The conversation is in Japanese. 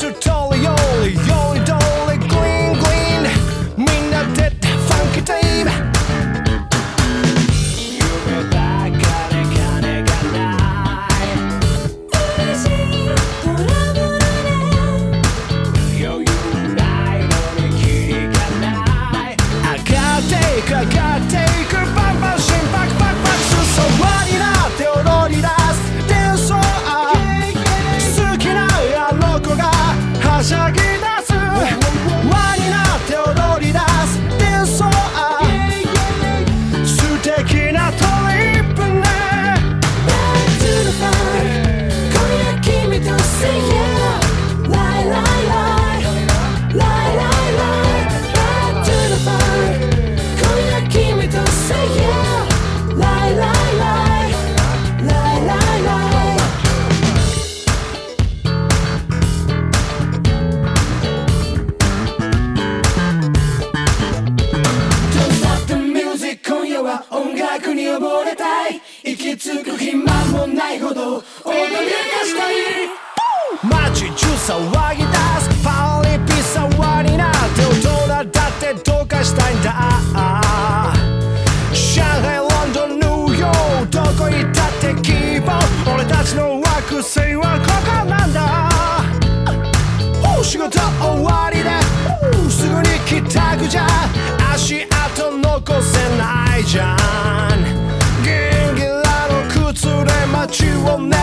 ストーリーよりよりどれグリーングリーンみんなでファンキータイム夢ばかり金がない嬉しいトラブルね余裕ないのにキリがない上がっていく上がっていくバンバン心拍バクバクする空になって踊り出す伝送好きなあの子がはしゃぎ出す輪になって踊り出す伝送素敵なトリップね Back to the fun 今夜君と Say yeah Lie lie lie Lie lie lie Back to the fun 今夜君と Say yeah Lie lie lie Lie lie lie Don't stop the music 今夜は音楽に溺れたい息つく暇もないほど踊り出したい街中騒ぎ出すパリピ騒になって大人だってどうかしたいんだ上海ロンドンニューヨークどこ行ったって希望俺たちの惑星はここなんだ仕事終わりですぐに帰宅じゃ足跡残せないじゃんギンギラの靴で街をね